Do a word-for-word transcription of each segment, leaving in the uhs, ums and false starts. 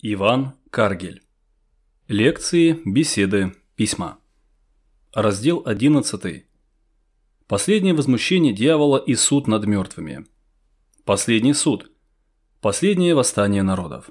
Иван Каргель. Лекции, беседы, письма. Раздел одиннадцатый. Последнее возмущение дьявола и суд над мертвыми. Последний суд. Последнее восстание народов.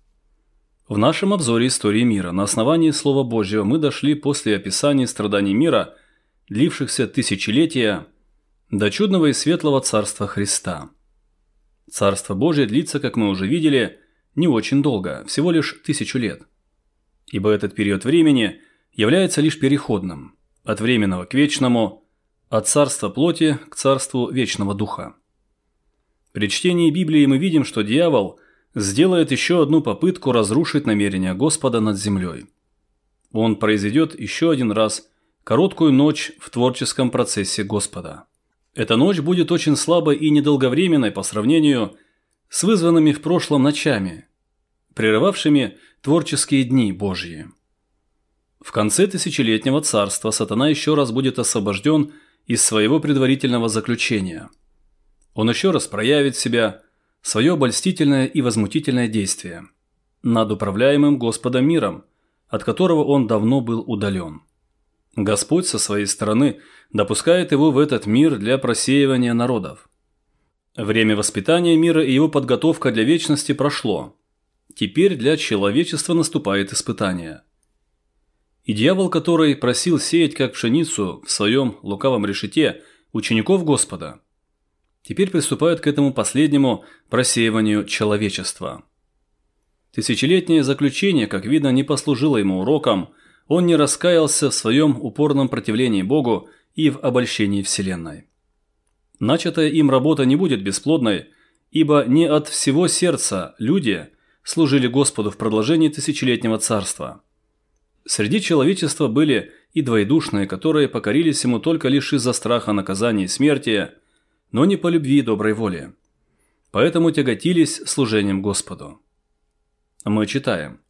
В нашем обзоре истории мира на основании Слова Божьего мы дошли после описания страданий мира, длившихся тысячелетия, до чудного и светлого Царства Христа. Царство Божие длится, как мы уже видели, не очень долго, всего лишь тысячу лет. Ибо этот период времени является лишь переходным, от временного к вечному, от царства плоти к царству вечного духа. При чтении Библии мы видим, что дьявол сделает еще одну попытку разрушить намерения Господа над землей. Он произведет еще один раз короткую ночь в творческом процессе Господа. Эта ночь будет очень слабой и недолговременной по сравнению с вызванными в прошлом ночами, прерывавшими творческие дни Божьи. В конце тысячелетнего царства сатана еще раз будет освобожден из своего предварительного заключения. Он еще раз проявит себя, свое обольстительное и возмутительное действие над управляемым Господом миром, от которого он давно был удален. Господь со своей стороны допускает его в этот мир для просеивания народов. Время воспитания мира и его подготовка для вечности прошло. Теперь для человечества наступает испытание. И дьявол, который просил сеять как пшеницу в своем лукавом решете учеников Господа, теперь приступает к этому последнему просеиванию человечества. Тысячелетнее заключение, как видно, не послужило ему уроком, он не раскаялся в своем упорном противлении Богу и в обольщении Вселенной. Начатая им работа не будет бесплодной, ибо не от всего сердца люди служили Господу в продолжении тысячелетнего царства. Среди человечества были и двоедушные, которые покорились ему только лишь из-за страха наказания и смерти, но не по любви и доброй воле. Поэтому тяготились служением Господу. Мы читаем: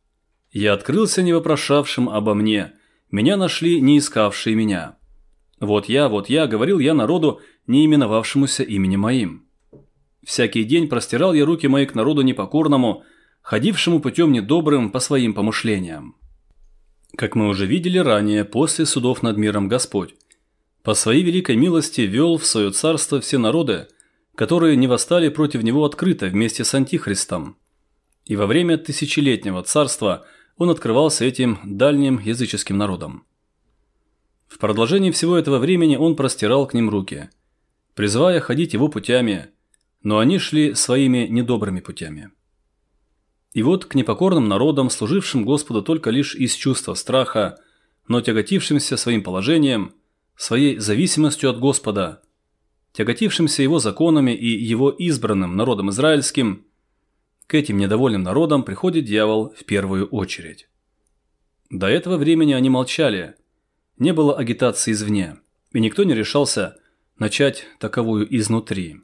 «Я открылся не вопрошавшим обо мне, меня нашли не искавшие меня. Вот я, вот я, говорил я народу, не именовавшемуся именем моим. Всякий день простирал я руки мои к народу непокорному, ходившему путем недобрым по своим помышлениям». Как мы уже видели ранее, после судов над миром Господь по своей великой милости вел в свое царство все народы, которые не восстали против него открыто вместе с Антихристом. И во время тысячелетнего царства он открывался этим дальним языческим народам. В продолжении всего этого времени он простирал к ним руки, призывая ходить его путями, но они шли своими недобрыми путями. И вот к непокорным народам, служившим Господу только лишь из чувства страха, но тяготившимся своим положением, своей зависимостью от Господа, тяготившимся его законами и его избранным народом израильским, к этим недовольным народам приходит дьявол в первую очередь. До этого времени они молчали, не было агитации извне, и никто не решался начать таковую изнутри.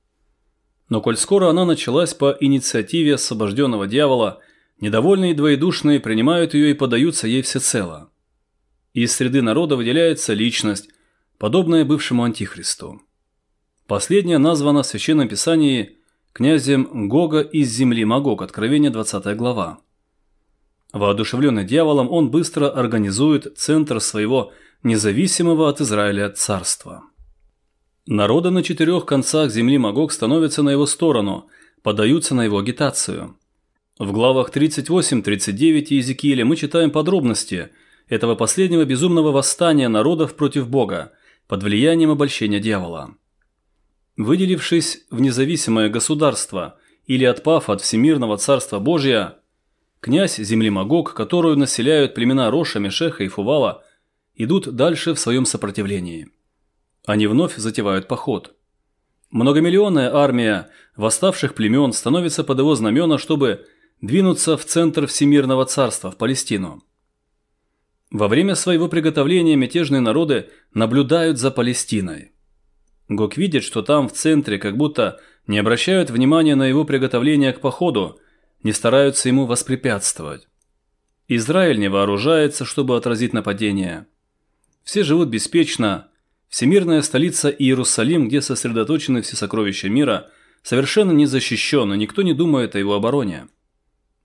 Но коль скоро она началась по инициативе освобожденного дьявола, недовольные и двоедушные принимают ее и подаются ей всецело. Из среды народа выделяется личность, подобная бывшему Антихристу. Последняя названа в Священном Писании князем Гога из земли Магог, Откровение двадцатая глава. Воодушевленный дьяволом, он быстро организует центр своего независимого от Израиля царства. Народы на четырех концах земли Магог становятся на его сторону, подаются на его агитацию. В главах тридцать восемь тридцать девять Иезекииля мы читаем подробности этого последнего безумного восстания народов против Бога под влиянием обольщения дьявола. Выделившись в независимое государство или отпав от всемирного царства Божия, князь земли Магог, которую населяют племена Роша, Мешеха и Фувала, идут дальше в своем сопротивлении. Они вновь затевают поход. Многомиллионная армия восставших племен становится под его знамена, чтобы двинуться в центр всемирного царства, в Палестину. Во время своего приготовления мятежные народы наблюдают за Палестиной. Гог видит, что там в центре как будто не обращают внимания на его приготовление к походу, не стараются ему воспрепятствовать. Израиль не вооружается, чтобы отразить нападение. Все живут беспечно. Всемирная столица Иерусалим, где сосредоточены все сокровища мира, совершенно не защищен, и никто не думает о его обороне.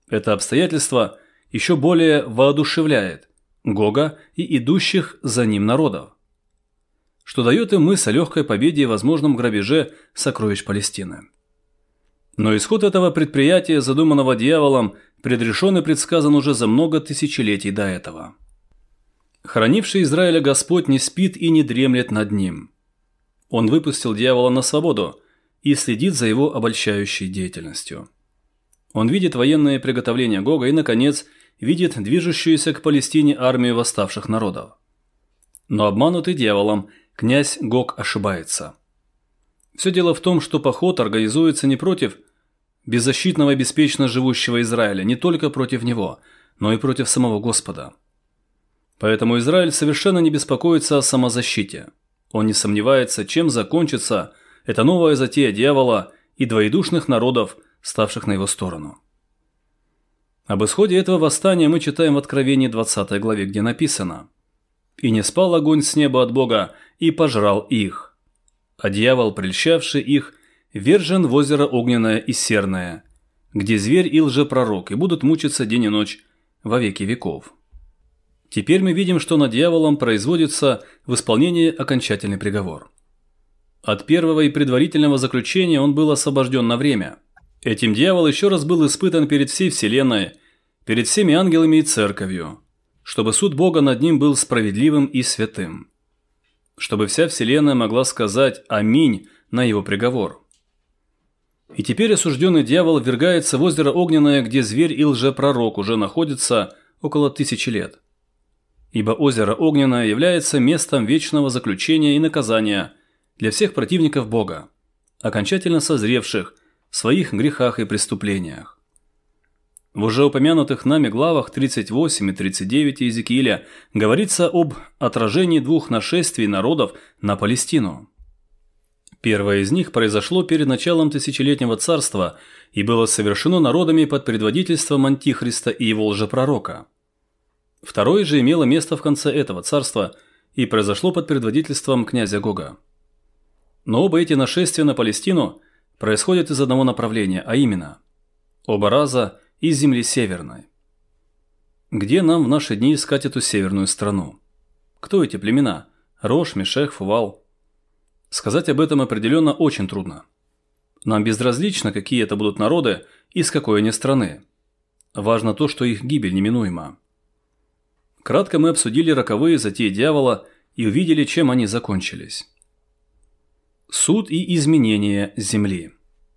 Это обстоятельство еще более воодушевляет Гога и идущих за ним народов, что дает им мысль о легкой победе и возможном грабеже сокровищ Палестины. Но исход этого предприятия, задуманного дьяволом, предрешен и предсказан уже за много тысячелетий до этого. Хранивший Израиля Господь не спит и не дремлет над ним. Он выпустил дьявола на свободу и следит за его обольщающей деятельностью. Он видит военные приготовления Гога и, наконец, видит движущуюся к Палестине армию восставших народов. Но обманутый дьяволом, князь Гог ошибается. Все дело в том, что поход организуется не против беззащитного и беспечно живущего Израиля, не только против него, но и против самого Господа. Поэтому Израиль совершенно не беспокоится о самозащите. Он не сомневается, чем закончится эта новая затея дьявола и двоедушных народов, ставших на его сторону. Об исходе этого восстания мы читаем в Откровении двадцатой главе, где написано: «И не спал огонь с неба от Бога, и пожрал их. А дьявол, прельщавший их, вержен в озеро огненное и серное, где зверь и лжепророк, и будут мучиться день и ночь во веки веков». Теперь мы видим, что над дьяволом производится в исполнении окончательный приговор. От первого и предварительного заключения он был освобожден на время. Этим дьявол еще раз был испытан перед всей вселенной, перед всеми ангелами и церковью, чтобы суд Бога над ним был справедливым и святым, чтобы вся вселенная могла сказать «Аминь» на его приговор. И теперь осужденный дьявол ввергается в озеро огненное, где зверь и лжепророк уже находятся около тысячи лет. Ибо озеро огненное является местом вечного заключения и наказания для всех противников Бога, окончательно созревших в своих грехах и преступлениях. В уже упомянутых нами главах тридцать восемь и тридцать девять Иезекииля говорится об отражении двух нашествий народов на Палестину. Первое из них произошло перед началом тысячелетнего царства и было совершено народами под предводительством Антихриста и его лжепророка. Второе же имело место в конце этого царства и произошло под предводительством князя Гога. Но оба эти нашествия на Палестину происходят из одного направления, а именно оба раза из земли северной. Где нам в наши дни искать эту северную страну? Кто эти племена? Рош, Мешех, Фувал? Сказать об этом определенно очень трудно. Нам безразлично, какие это будут народы и с какой они страны. Важно то, что их гибель неминуема. Кратко мы обсудили роковые затеи дьявола и увидели, чем они закончились. Суд и изменение земли.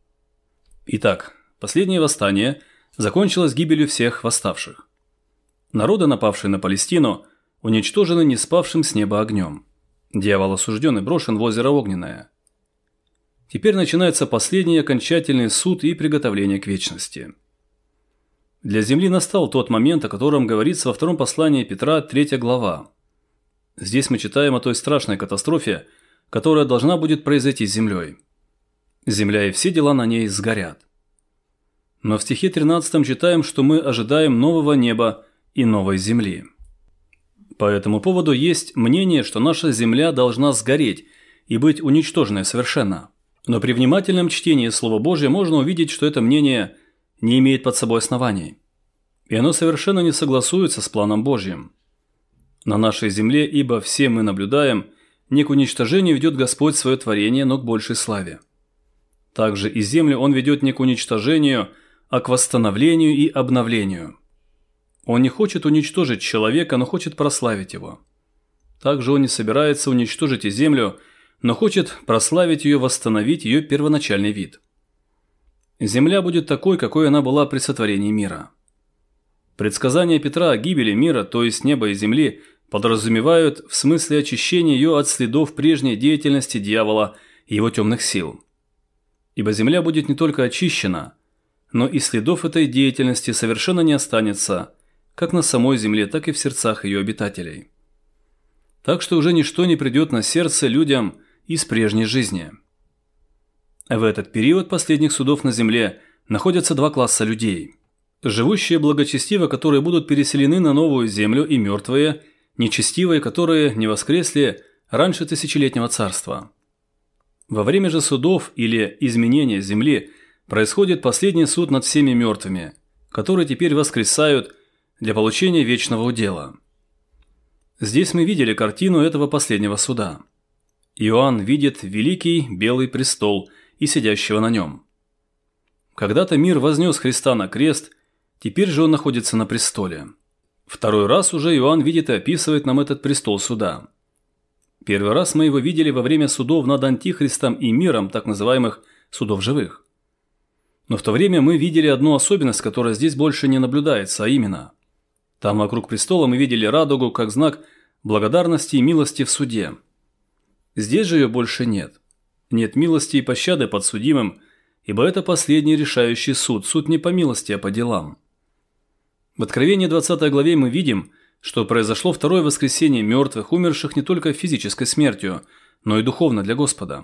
Итак, последнее восстание закончилось гибелью всех восставших. Народы, напавшие на Палестину, уничтожены не спавшим с неба огнем. Дьявол осужден и брошен в озеро огненное. Теперь начинается последний окончательный суд и приготовление к вечности. Для земли настал тот момент, о котором говорится во втором послании Петра, третья глава. Здесь мы читаем о той страшной катастрофе, которая должна будет произойти с землей. Земля и все дела на ней сгорят. Но в стихе тринадцатом читаем, что мы ожидаем нового неба и новой земли. По этому поводу есть мнение, что наша земля должна сгореть и быть уничтоженной совершенно. Но при внимательном чтении Слова Божьего можно увидеть, что это мнение не имеет под собой оснований. И оно совершенно не согласуется с планом Божьим. На нашей земле, ибо все мы наблюдаем, не к уничтожению ведет Господь свое творение, но к большей славе. Также и землю Он ведет не к уничтожению, а к восстановлению и обновлению. Он не хочет уничтожить человека, но хочет прославить его. Также Он не собирается уничтожить и землю, но хочет прославить ее, восстановить ее первоначальный вид. Земля будет такой, какой она была при сотворении мира. Предсказания Петра о гибели мира, то есть неба и земли, подразумевают в смысле очищения ее от следов прежней деятельности дьявола и его темных сил. Ибо земля будет не только очищена, но и следов этой деятельности совершенно не останется, как на самой земле, так и в сердцах ее обитателей. Так что уже ничто не придет на сердце людям из прежней жизни. В этот период последних судов на земле находятся два класса людей. Живущие благочестиво, которые будут переселены на новую землю, и мертвые, нечестивые, которые не воскресли раньше тысячелетнего царства. Во время же судов или изменения земли происходит последний суд над всеми мертвыми, которые теперь воскресают для получения вечного удела. Здесь мы видели картину этого последнего суда. Иоанн видит великий белый престол и сидящего на нем. Когда-то мир вознес Христа на крест, теперь же он находится на престоле. Второй раз уже Иоанн видит и описывает нам этот престол суда. Первый раз мы его видели во время судов над Антихристом и миром, так называемых судов живых. Но в то время мы видели одну особенность, которая здесь больше не наблюдается, а именно: там вокруг престола мы видели радугу как знак благодарности и милости в суде. Здесь же ее больше нет. Нет милости и пощады подсудимым, ибо это последний решающий суд, суд не по милости, а по делам. В Откровении двадцатой главе мы видим, что произошло второе воскресение мертвых, умерших не только физической смертью, но и духовно для Господа.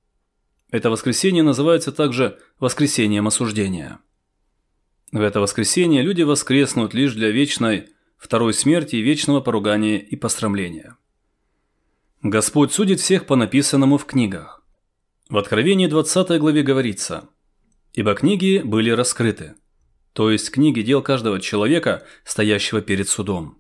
Это воскресение называется также воскресением осуждения. В это воскресение люди воскреснут лишь для вечной второй смерти и вечного поругания и посрамления. Господь судит всех по написанному в книгах. В Откровении двадцатой главе говорится: «Ибо книги были раскрыты», то есть книги дел каждого человека, стоящего перед судом.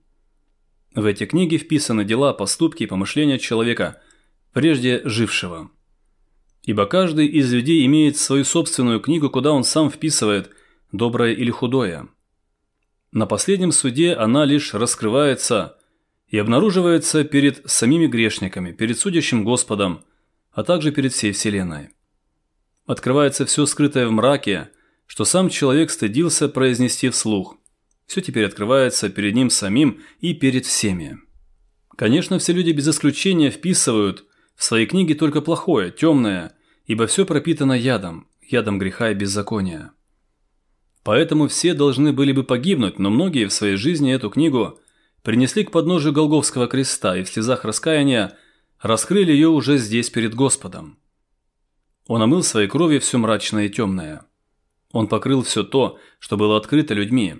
В эти книги вписаны дела, поступки и помышления человека, прежде жившего. Ибо каждый из людей имеет свою собственную книгу, куда он сам вписывает доброе или худое. На последнем суде она лишь раскрывается и обнаруживается перед самими грешниками, перед судящим Господом, а также перед всей вселенной. Открывается все скрытое в мраке, что сам человек стыдился произнести вслух. Все теперь открывается перед ним самим и перед всеми. Конечно, все люди без исключения вписывают в свои книги только плохое, темное, ибо все пропитано ядом, ядом греха и беззакония. Поэтому все должны были бы погибнуть, но многие в своей жизни эту книгу принесли к подножию Голгофского креста и в слезах раскаяния раскрыли ее уже здесь перед Господом. Он омыл своей кровью все мрачное и темное. Он покрыл все то, что было открыто людьми.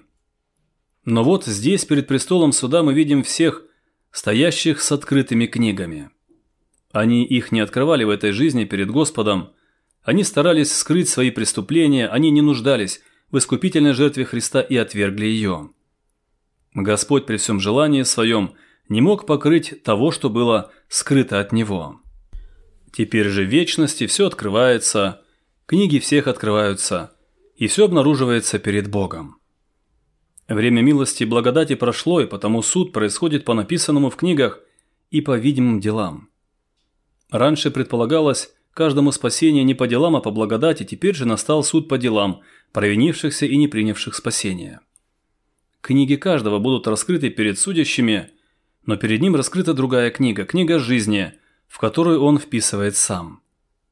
Но вот здесь, перед престолом суда, мы видим всех, стоящих с открытыми книгами. Они их не открывали в этой жизни перед Господом, они старались скрыть свои преступления, они не нуждались в искупительной жертве Христа и отвергли ее. Господь при всем желании своем не мог покрыть того, что было скрыто от Него. Теперь же в вечности все открывается, книги всех открываются, и все обнаруживается перед Богом. Время милости и благодати прошло, и потому суд происходит по написанному в книгах и по видимым делам. Раньше предполагалось каждому спасение не по делам, а по благодати, теперь же настал суд по делам, провинившихся и не принявших спасения. Книги каждого будут раскрыты перед судящими, но перед ним раскрыта другая книга, книга жизни, в которую он вписывает сам.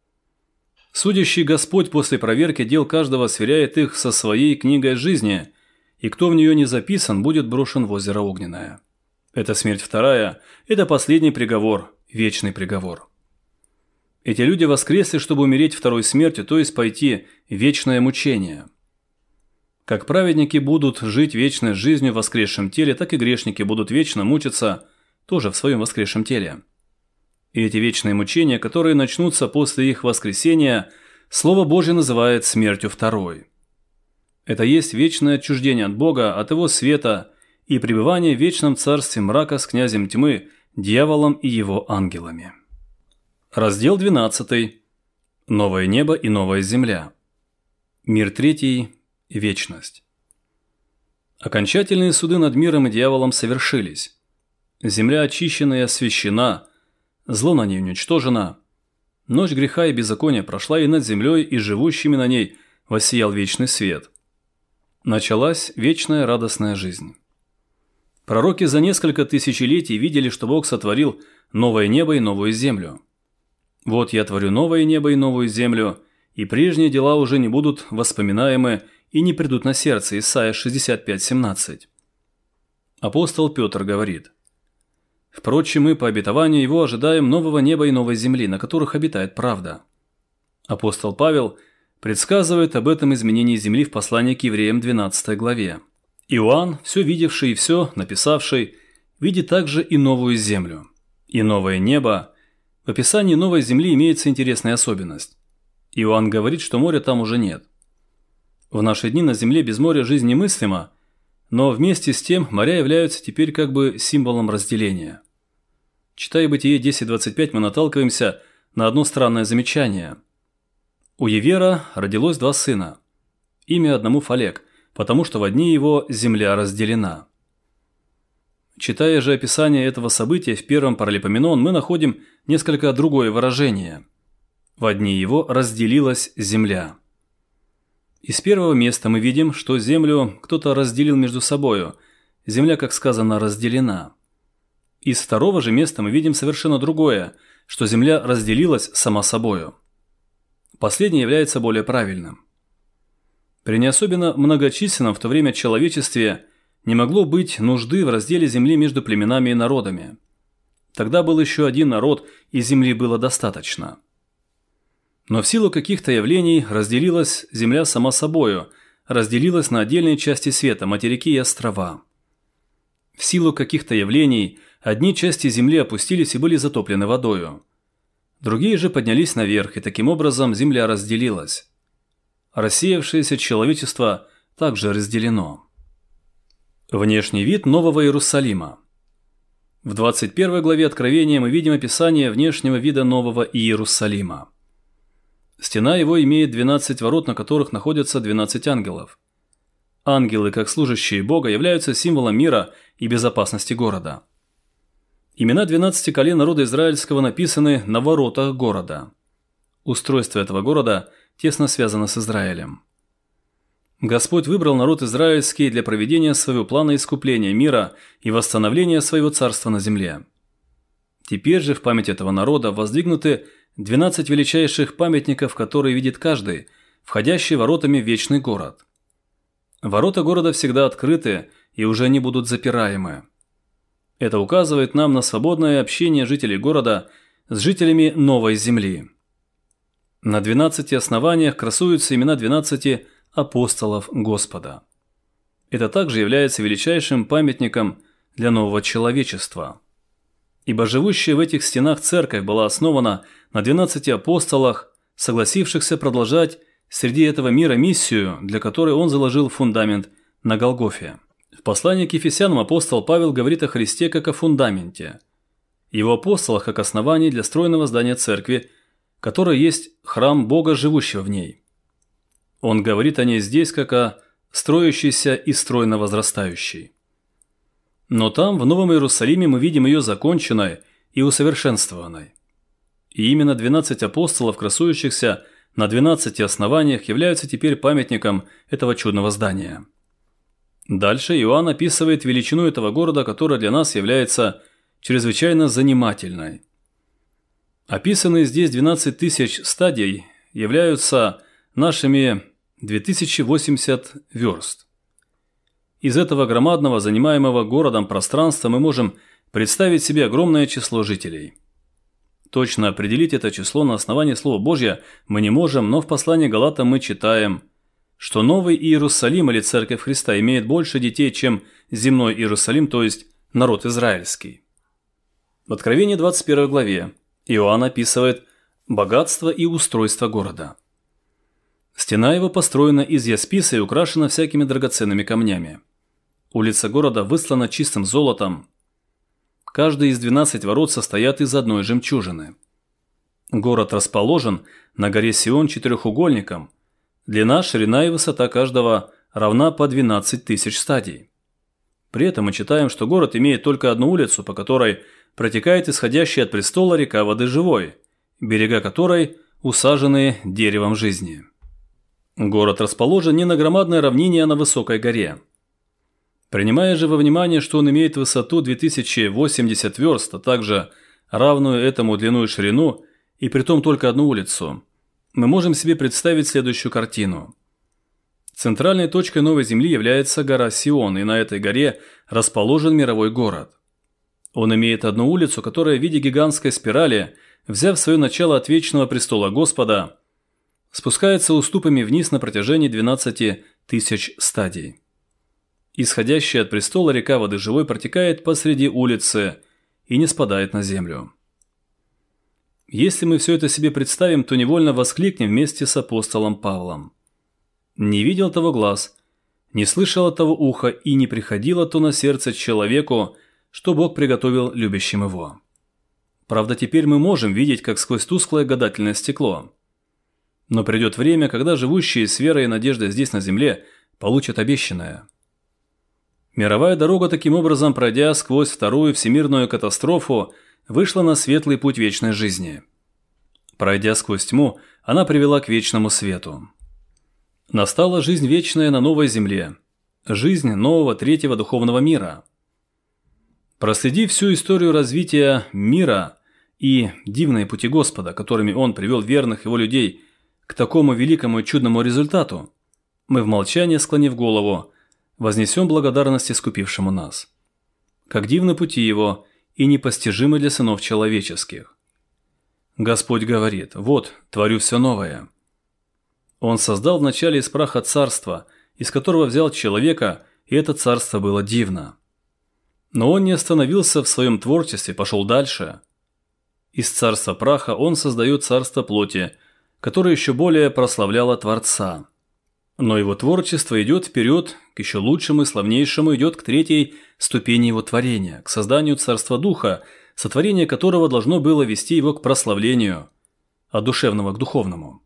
Судящий Господь после проверки дел каждого сверяет их со своей книгой жизни, и кто в нее не записан, будет брошен в озеро огненное. Это смерть вторая, это последний приговор, вечный приговор. Эти люди воскресли, чтобы умереть второй смертью, то есть пойти в вечное мучение. Как праведники будут жить вечной жизнью в воскресшем теле, так и грешники будут вечно мучиться тоже в своем воскресшем теле. И эти вечные мучения, которые начнутся после их воскресения, Слово Божье называет смертью второй. Это есть вечное отчуждение от Бога, от Его света и пребывание в вечном царстве мрака с князем тьмы, дьяволом и его ангелами. Раздел двенадцатый. Новое небо и новая земля. Мир третий. Вечность. Окончательные суды над миром и дьяволом совершились. Земля очищена и освящена, зло на ней уничтожено. Ночь греха и беззакония прошла, и над землей и живущими на ней воссиял вечный свет. Началась вечная радостная жизнь. Пророки за несколько тысячелетий видели, что Бог сотворил новое небо и новую землю. «Вот я творю новое небо и новую землю, и прежние дела уже не будут воспоминаемы и не придут на сердце». Исайя шестьдесят пять семнадцать. Апостол Петр говорит: «Впрочем, мы по обетованию его ожидаем нового неба и новой земли, на которых обитает правда». Апостол Павел предсказывает об этом изменении земли в послании к евреям двенадцатой главе. Иоанн, все видевший и все написавший, видит также и новую землю, и новое небо. В описании новой земли имеется интересная особенность. Иоанн говорит, что моря там уже нет. В наши дни на Земле без моря жизнь немыслима, но вместе с тем моря являются теперь как бы символом разделения. Читая Бытие десять двадцать пять, мы наталкиваемся на одно странное замечание. У Евера родилось два сына. Имя одному Фалек, потому что в дни его земля разделена. Читая же описание этого события в первом Паралипоменон, мы находим несколько другое выражение. Во дни его разделилась земля. Из первого места мы видим, что землю кто-то разделил между собою. Земля, как сказано, разделена. Из второго же места мы видим совершенно другое, что земля разделилась сама собою. Последнее является более правильным. При не особенно многочисленном в то время человечестве не могло быть нужды в разделе земли между племенами и народами. Тогда был еще один народ, и земли было достаточно. Но в силу каких-то явлений разделилась земля сама собою, разделилась на отдельные части света, материки и острова. В силу каких-то явлений одни части земли опустились и были затоплены водою. Другие же поднялись наверх, и таким образом земля разделилась. Рассеявшееся человечество также разделено. Внешний вид Нового Иерусалима. В двадцать первой главе Откровения мы видим описание внешнего вида Нового Иерусалима. Стена его имеет двенадцать ворот, на которых находятся двенадцать ангелов. Ангелы, как служащие Бога, являются символом мира и безопасности города. Имена двенадцати колен народа израильского написаны на воротах города. Устройство этого города тесно связано с Израилем. Господь выбрал народ израильский для проведения своего плана искупления мира и восстановления своего царства на земле. Теперь же в память этого народа воздвигнуты двенадцать величайших памятников, которые видит каждый, входящий воротами в вечный город. Ворота города всегда открыты и уже не будут запираемы. Это указывает нам на свободное общение жителей города с жителями новой земли. На двенадцати основаниях красуются имена двенадцати апостолов Господа. Это также является величайшим памятником для нового человечества. Ибо живущая в этих стенах церковь была основана на двенадцати апостолах, согласившихся продолжать среди этого мира миссию, для которой он заложил фундамент на Голгофе. В послании к Ефесянам апостол Павел говорит о Христе как о фундаменте, его апостолах как основании для стройного здания церкви, которое есть храм Бога, живущего в ней. Он говорит о ней здесь как о строящейся и стройно возрастающей. Но там, в Новом Иерусалиме, мы видим ее законченной и усовершенствованной. И именно двенадцать апостолов, красующихся на двенадцати основаниях, являются теперь памятником этого чудного здания. Дальше Иоанн описывает величину этого города, которая для нас является чрезвычайно занимательной. Описанные здесь двенадцать тысяч стадий являются нашими две тысячи восемьдесят верст. Из этого громадного, занимаемого городом пространства мы можем представить себе огромное число жителей. Точно определить это число на основании Слова Божьего мы не можем, но в послании Галатам мы читаем, что Новый Иерусалим или Церковь Христа имеет больше детей, чем земной Иерусалим, то есть народ израильский. В Откровении двадцать первой главе Иоанн описывает богатство и устройство города. Стена его построена из ясписа и украшена всякими драгоценными камнями. Улица города выслана чистым золотом. Каждый из двенадцати ворот состоят из одной жемчужины. Город расположен на горе Сион четырехугольником. Длина, ширина и высота каждого равна по двенадцать тысяч стадий. При этом мы читаем, что город имеет только одну улицу, по которой протекает исходящая от престола река воды живой, берега которой усажены деревом жизни. Город расположен не на громадной равнине, а на высокой горе. Принимая же во внимание, что он имеет высоту две тысячи восемьдесят верст, а также равную этому длину и ширину, и притом только одну улицу, мы можем себе представить следующую картину. Центральной точкой Новой Земли является гора Сион, и на этой горе расположен мировой город. Он имеет одну улицу, которая в виде гигантской спирали, взяв свое начало от вечного престола Господа, спускается уступами вниз на протяжении двенадцати тысяч стадий. Исходящая от престола река воды живой протекает посреди улицы и не спадает на землю. Если мы все это себе представим, то невольно воскликнем вместе с апостолом Павлом: Не видел того глаз, не слышало того уха и не приходило то на сердце человеку, что Бог приготовил любящим его. Правда, теперь мы можем видеть, как сквозь тусклое гадательное стекло. Но придет время, когда живущие с верой и надеждой здесь на земле получат обещанное. Мировая дорога, таким образом, пройдя сквозь вторую всемирную катастрофу, вышла на светлый путь вечной жизни. Пройдя сквозь тьму, она привела к вечному свету. Настала жизнь вечная на новой земле, жизнь нового третьего духовного мира. Проследив всю историю развития мира и дивные пути Господа, которыми Он привел верных Его людей к такому великому и чудному результату, мы в молчании, склонив голову, вознесем благодарность искупившему нас. Как дивны пути Его и непостижимы для сынов человеческих. Господь говорит: «Вот, творю все новое». Он создал вначале из праха царство, из которого взял человека, и это царство было дивно. Но он не остановился в своем творчестве, пошел дальше. Из царства праха он создает царство плоти, которое еще более прославляло Творца. Но его творчество идет вперед, к еще лучшему и славнейшему, идет к третьей ступени его творения, к созданию царства духа, сотворение которого должно было вести его к прославлению, от душевного к духовному.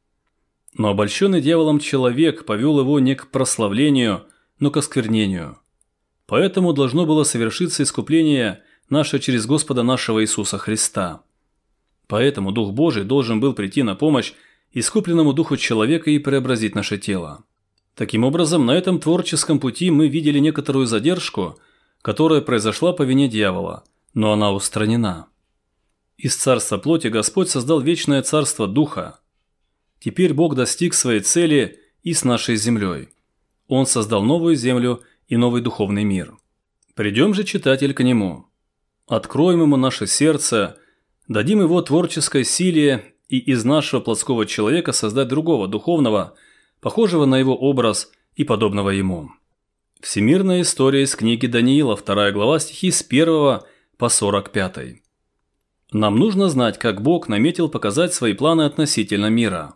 Но обольщенный дьяволом человек повел его не к прославлению, но к осквернению. Поэтому должно было совершиться искупление наше через Господа нашего Иисуса Христа. Поэтому Дух Божий должен был прийти на помощь искупленному духу человека и преобразить наше тело. Таким образом, на этом творческом пути мы видели некоторую задержку, которая произошла по вине дьявола, но она устранена. Из царства плоти Господь создал вечное царство духа. Теперь Бог достиг своей цели и с нашей землей. Он создал новую землю и новый духовный мир. Придем же, читатель, к Нему. Откроем Ему наше сердце, дадим Его творческой силе и из нашего плотского человека создать другого, духовного, похожего на Его образ и подобного Ему. Всемирная история из книги Даниила, вторая глава, стихи с первого по сорок пятый. Нам нужно знать, как Бог наметил показать свои планы относительно мира.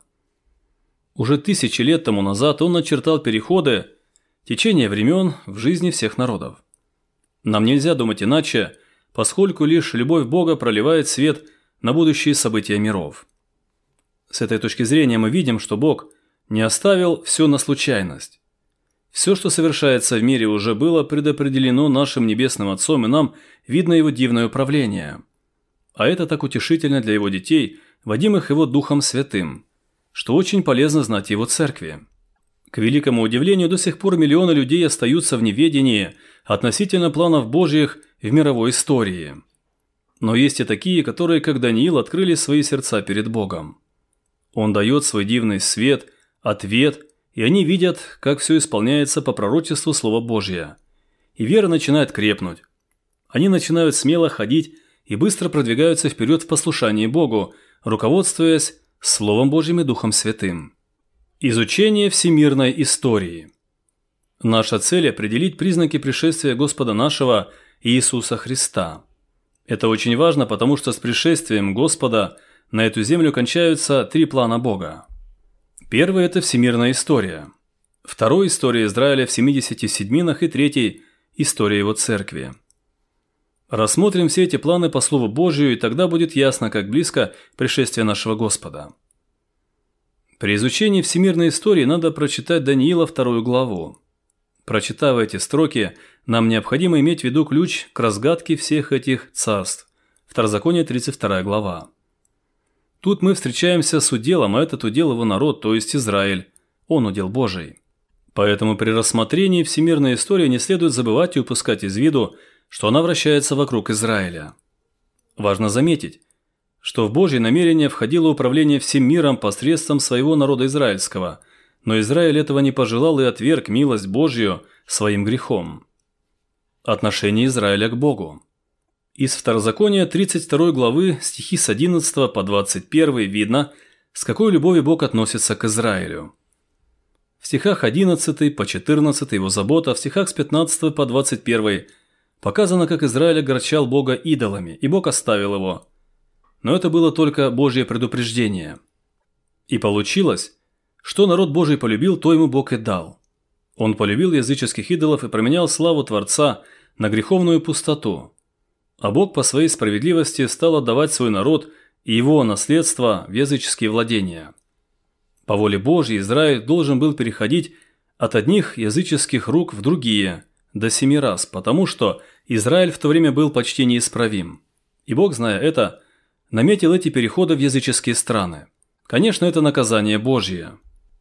Уже тысячи лет тому назад Он начертал переходы, течение времен в жизни всех народов. Нам нельзя думать иначе, поскольку лишь любовь Бога проливает свет на будущие события миров. С этой точки зрения мы видим, что Бог не оставил все на случайность. Все, что совершается в мире, уже было предопределено нашим Небесным Отцом, и нам видно Его дивное управление. А это так утешительно для Его детей, водимых Его Духом Святым, что очень полезно знать Его Церкви. К великому удивлению, до сих пор миллионы людей остаются в неведении относительно планов Божьих в мировой истории. Но есть и такие, которые, как Даниил, открыли свои сердца перед Богом. Он дает свой дивный свет, ответ, и они видят, как все исполняется по пророчеству Слова Божия. И вера начинает крепнуть. Они начинают смело ходить и быстро продвигаются вперед в послушании Богу, руководствуясь Словом Божьим и Духом Святым. Изучение всемирной истории. Наша цель – определить признаки пришествия Господа нашего Иисуса Христа. Это очень важно, потому что с пришествием Господа на эту землю кончаются три плана Бога. Первый – это всемирная история. Второй – история Израиля в семидесяти седьминах, и третий – история его церкви. Рассмотрим все эти планы по Слову Божию, и тогда будет ясно, как близко пришествие нашего Господа. При изучении всемирной истории надо прочитать Даниила вторую главу. Прочитав эти строки, нам необходимо иметь в виду ключ к разгадке всех этих царств. Второзаконие, тридцать вторая глава. Тут мы встречаемся с уделом, а этот удел его народ, то есть Израиль. Он удел Божий. Поэтому при рассмотрении всемирной истории не следует забывать и упускать из виду, что она вращается вокруг Израиля. Важно заметить, что в Божье намерение входило управление всем миром посредством своего народа израильского, но Израиль этого не пожелал и отверг милость Божью своим грехом. Отношение Израиля к Богу. Из Второзакония тридцать второй главы стихи с одиннадцатого по двадцать первый видно, с какой любовью Бог относится к Израилю. В стихах одиннадцатый по четырнадцатый его забота, в стихах с пятнадцатого по двадцать первый показано, как Израиль огорчал Бога идолами, и Бог оставил его. Но это было только Божье предупреждение. И получилось, Что народ Божий полюбил, то ему Бог и дал. Он полюбил языческих идолов и променял славу Творца на греховную пустоту. А Бог по своей справедливости стал отдавать свой народ и его наследство в языческие владения. По воле Божьей Израиль должен был переходить от одних языческих рук в другие до семи раз, потому что Израиль в то время был почти неисправим. И Бог, зная это, наметил эти переходы в языческие страны. Конечно, это наказание Божье.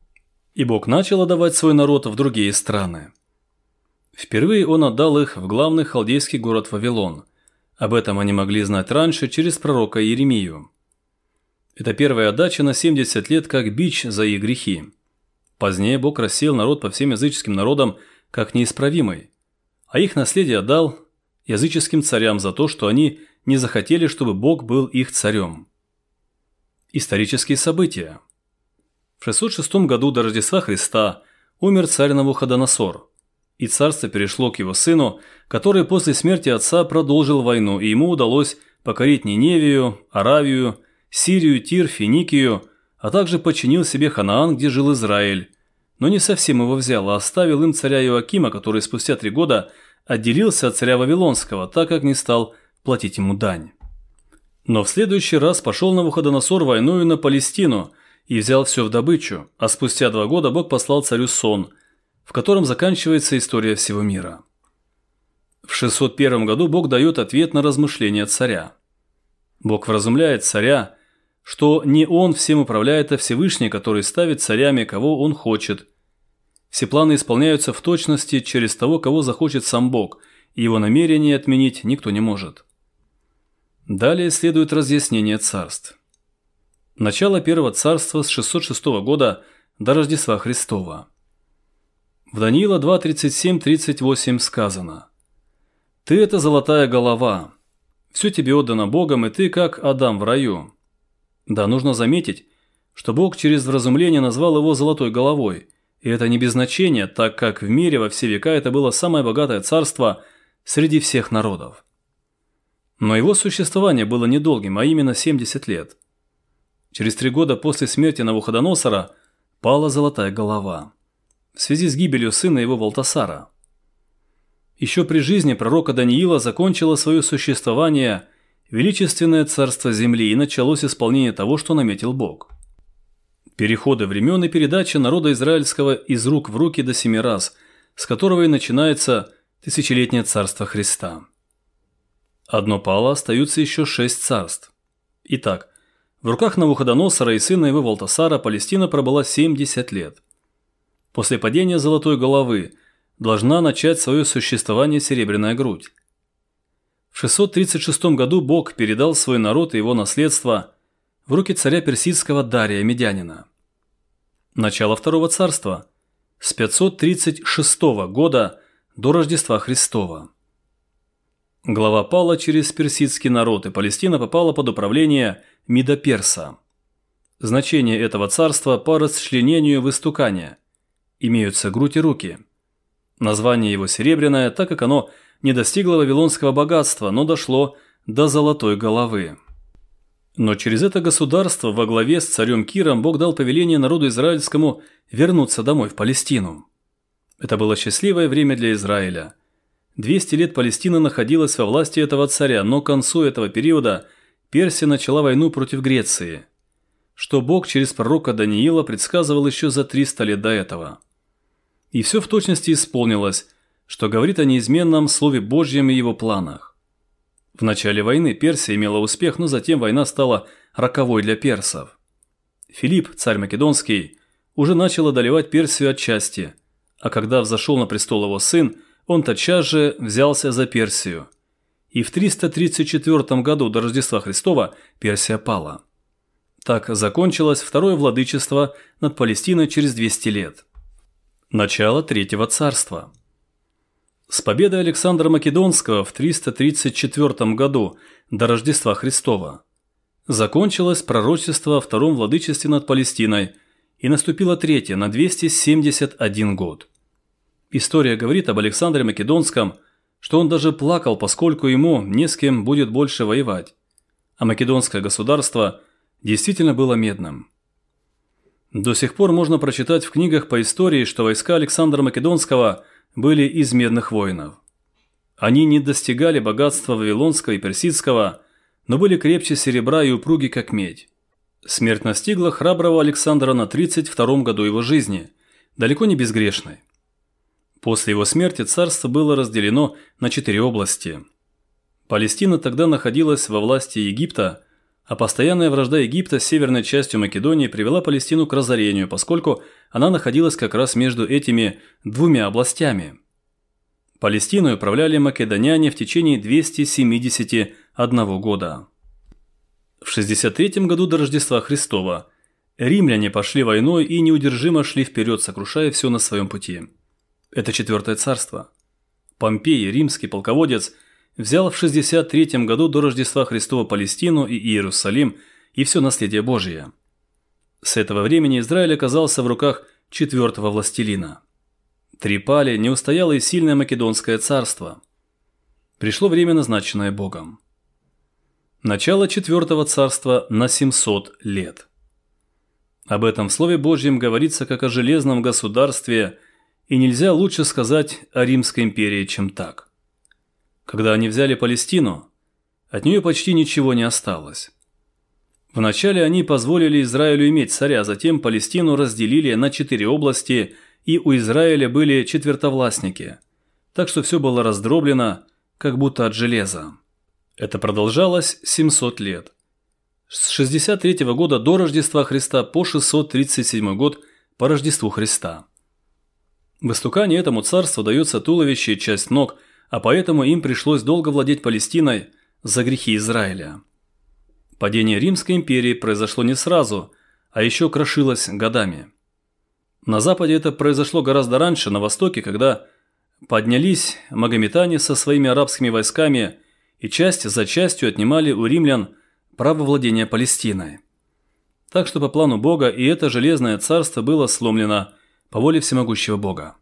И Бог начал отдавать свой народ в другие страны. Впервые Он отдал их в главный халдейский город Вавилон. Об этом они могли знать раньше через пророка Иеремию. Это первая отдача на семьдесят лет как бич за их грехи. Позднее Бог рассеял народ по всем языческим народам как неисправимый, а их наследие отдал языческим царям за то, что они не захотели, чтобы Бог был их царем. Исторические события. В шестьсот шестом году до Рождества Христа умер царь Навуходоносор, и царство перешло к его сыну, который после смерти отца продолжил войну, и ему удалось покорить Ниневию, Аравию, Сирию, Тир, Финикию, а также подчинил себе Ханаан, где жил Израиль, но не совсем его взял, а оставил им царя Иоакима, который спустя три года отделился от царя Вавилонского, так как не стал платить ему дань. Но в следующий раз пошел Навуходоносор войною на Палестину и взял все в добычу, а спустя два года Бог послал царю сон, в котором заканчивается история всего мира. В шестьсот первом году Бог дает ответ на размышления царя. Бог вразумляет царя, что не он всем управляет, а Всевышний, который ставит царями, кого он хочет. Все планы исполняются в точности через того, кого захочет сам Бог, и его намерение отменить никто не может. Далее следует разъяснение царств. Начало первого царства с шестьсот шестого года до Рождества Христова. В Даниила два тридцать семь тридцать восемь сказано: «Ты – это золотая голова, все тебе отдано Богом, и ты как Адам в раю». Да, нужно заметить, что Бог через вразумление назвал его золотой головой, и это не без значения, так как в мире во все века это было самое богатое царство среди всех народов. Но его существование было недолгим, а именно семьдесят лет. Через три года после смерти Навуходоносора пала золотая голова в связи с гибелью сына его Валтасара. Еще при жизни пророка Даниила закончило свое существование величественное царство земли, и началось исполнение того, что наметил Бог. Переходы времен и передача народа израильского из рук в руки до семи раз, с которого и начинается тысячелетнее царство Христа. Одно пало, остаются еще шесть царств. Итак, в руках Навуходоносора и сына его Валтасара Палестина пробыла семьдесят лет. После падения золотой головы должна начать свое существование серебряная грудь. В шестьсот тридцать шестом году Бог передал свой народ и его наследство в руки царя персидского Дария Медянина. Начало Второго царства с пятьсот тридцать шестого года до Рождества Христова. Глава пала через персидский народ, и Палестина попала под управление Мидо-Перса. Значение этого царства по расчленению в истукане. Имеются грудь и руки. Название его серебряное, так как оно не достигло вавилонского богатства, но дошло до золотой головы. Но через это государство во главе с царем Киром Бог дал повеление народу израильскому вернуться домой в Палестину. Это было счастливое время для Израиля. двести лет Палестина находилась во власти этого царя, но к концу этого периода Персия начала войну против Греции, что Бог через пророка Даниила предсказывал еще за триста лет до этого. И все в точности исполнилось, что говорит о неизменном Слове Божьем и его планах. В начале войны Персия имела успех, но затем война стала роковой для персов. Филипп, царь Македонский, уже начал одолевать Персию отчасти, а когда взошел на престол его сын, он тотчас же взялся за Персию. И в триста тридцать четвёртом году до Рождества Христова Персия пала. Так закончилось второе владычество над Палестиной через двести лет. Начало Третьего царства. С победой Александра Македонского в триста тридцать четвёртом году до Рождества Христова закончилось пророчество о втором владычестве над Палестиной, и наступило третье на двести семьдесят один год. История говорит об Александре Македонском, что он даже плакал, поскольку ему не с кем будет больше воевать, а македонское государство действительно было медным. До сих пор можно прочитать в книгах по истории, что войска Александра Македонского были из медных воинов. Они не достигали богатства вавилонского и персидского, но были крепче серебра и упруги, как медь. Смерть настигла храброго Александра на тридцать втором году его жизни, далеко не безгрешной. После его смерти царство было разделено на четыре области. Палестина тогда находилась во власти Египта, а постоянная вражда Египта с северной частью Македонии привела Палестину к разорению, поскольку она находилась как раз между этими двумя областями. Палестиной управляли македоняне в течение двухсот семидесяти одного года. В шестьдесят третьем году до Рождества Христова римляне пошли войной и неудержимо шли вперед, сокрушая все на своем пути. Это четвертое царство. Помпей, римский полководец, взял в шестьдесят третьем году до Рождества Христова Палестину и Иерусалим и все наследие Божие. С этого времени Израиль оказался в руках четвертого властелина. Три пали, не устояло и сильное Македонское царство. Пришло время, назначенное Богом. Начало четвертого царства на семьсот лет. Об этом в Слове Божьем говорится как о железном государстве, и нельзя лучше сказать о Римской империи, чем так. Когда они взяли Палестину, от нее почти ничего не осталось. Вначале они позволили Израилю иметь царя, затем Палестину разделили на четыре области, и у Израиля были четвертовластники, так что все было раздроблено, как будто от железа. Это продолжалось семьсот лет. С шестьдесят третьего года до Рождества Христа по шестьсот тридцать седьмой год по Рождеству Христа. В истукане этому царству дается туловище и часть ног, а поэтому им пришлось долго владеть Палестиной за грехи Израиля. Падение Римской империи произошло не сразу, а еще крошилось годами. На Западе это произошло гораздо раньше, на Востоке, когда поднялись магометане со своими арабскими войсками и часть за частью отнимали у римлян право владения Палестиной. Так что по плану Бога и это железное царство было сломлено по воле всемогущего Бога.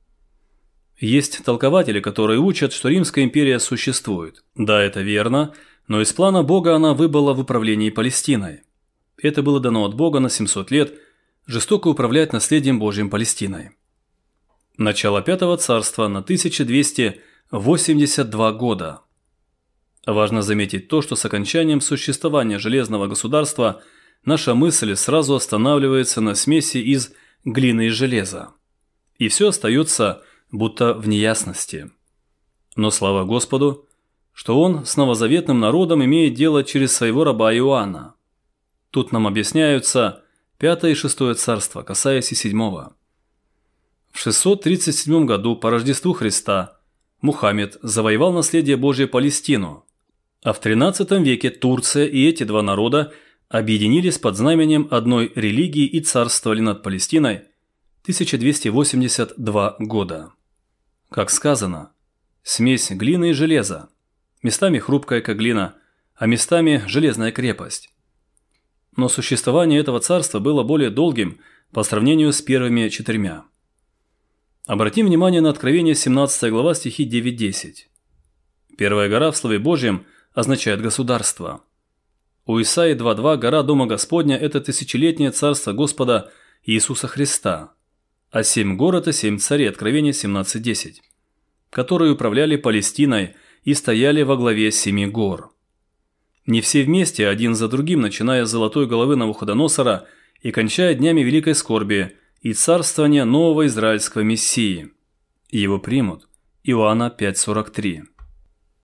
Есть толкователи, которые учат, что Римская империя существует. Да, это верно, но из плана Бога она выбыла в управлении Палестиной. Это было дано от Бога на семьсот лет жестоко управлять наследием Божьим Палестиной. Начало Пятого царства на тысяча двести восемьдесят два года. Важно заметить то, что с окончанием существования железного государства наша мысль сразу останавливается на смеси из глины и железа. И все остается будто в неясности. Но слава Господу, что Он с новозаветным народом имеет дело через своего раба Иоанна. Тут нам объясняются пятое и шестое царство, касаясь и седьмого. В шестьсот тридцать седьмом году по Рождеству Христа Мухаммед завоевал наследие Божие Палестину, а в тринадцатом веке Турция и эти два народа объединились под знаменем одной религии и царствовали над Палестиной тысяча двести восемьдесят два года. Как сказано, смесь глины и железа, местами хрупкая, как глина, а местами железная крепость. Но существование этого царства было более долгим по сравнению с первыми четырьмя. Обратим внимание на Откровение семнадцатая глава стихи девять-десять. Первая гора в Слове Божьем означает государство. У Исаии два два гора Дома Господня – это тысячелетнее царство Господа Иисуса Христа, а семь гор – это семь царей, Откровение семнадцать десять, которые управляли Палестиной и стояли во главе семи гор. Не все вместе, один за другим, начиная с золотой головы Навуходоносора и кончая днями великой скорби и царствования нового израильского Мессии. Его примут. Иоанна пять сорок три.